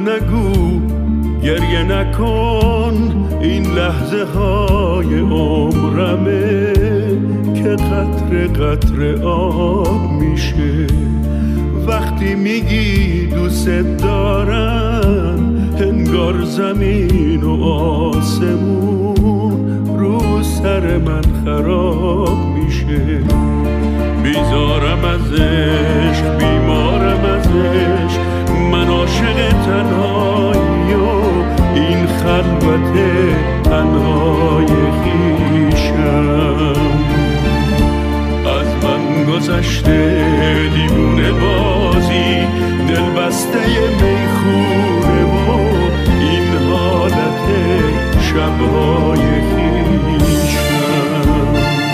نگو گریه نکن، این لحظه های عمرمه که قطره قطره آب میشه. وقتی میگی دوست دارم انگار زمین و آسمون رو سر من خراب میشه. بیزارم از عشق، بیمارم از عشق، من عاشق تنهایی و این خلوت تنهای خویشم. از من گذشته دیوونه بازی، دل بسته میخونه و این حالت شبهای خویشم.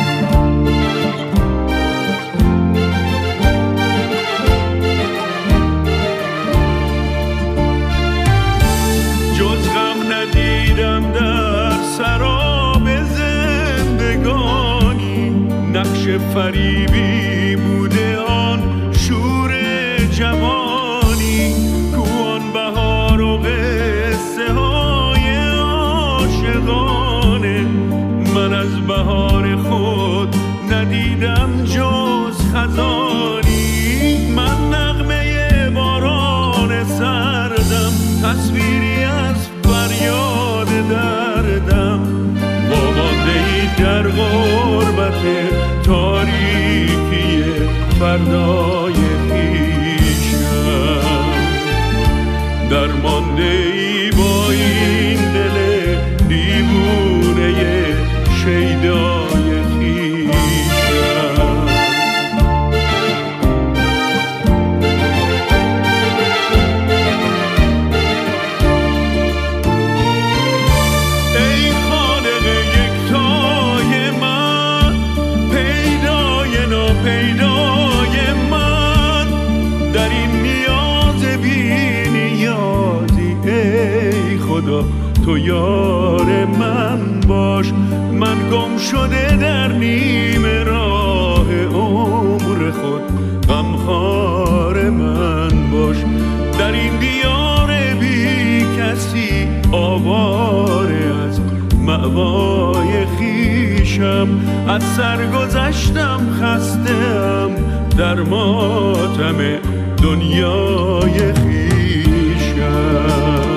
جز غم ندیدم در سراب زندگانی، نقش فریبی بوده آن شور جوانی، کوان بهار و قصه های عاشقانه. من از بهار خود ندیدم جز خزانی، من نغمه باران سردم، تصویری از فریاد دردم، وامانده ای در غربت تاریکی فردای خویشم. درمانده ای با این دل دیوونه شیدای خویشم. ای خالق یکتای من، پیدای ناپیدای من، در این نیاز بی نیازی ای خدا تو یار من باش. من گم شده در نیم راه عمر خود، غمخوار من باش. در این دیار بی کسی آواره از مأوای خویشم. از سر گذشتم خسته‌ام در ماتم دنیای خویشم.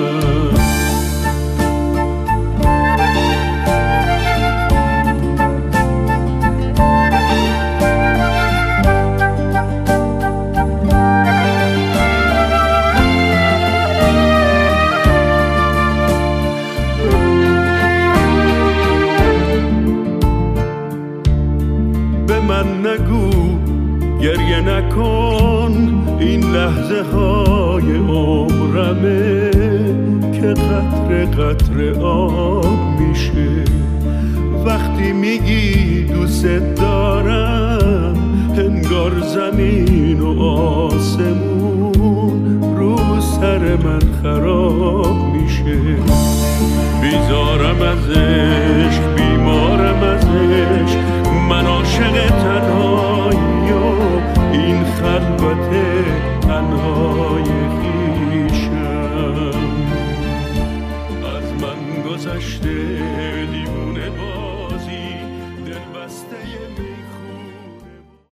من نگو گریه نکن، این لحظه های عمرمه که قطره قطره آب میشه. وقتی میگی دوست دارم انگار زمین و آسمون رو سر من خراب میشه. بیزارم از عشق، بیمارم از عشق، من عاشق تنهایی و این خلوت تنهای خویشم. از من گذشته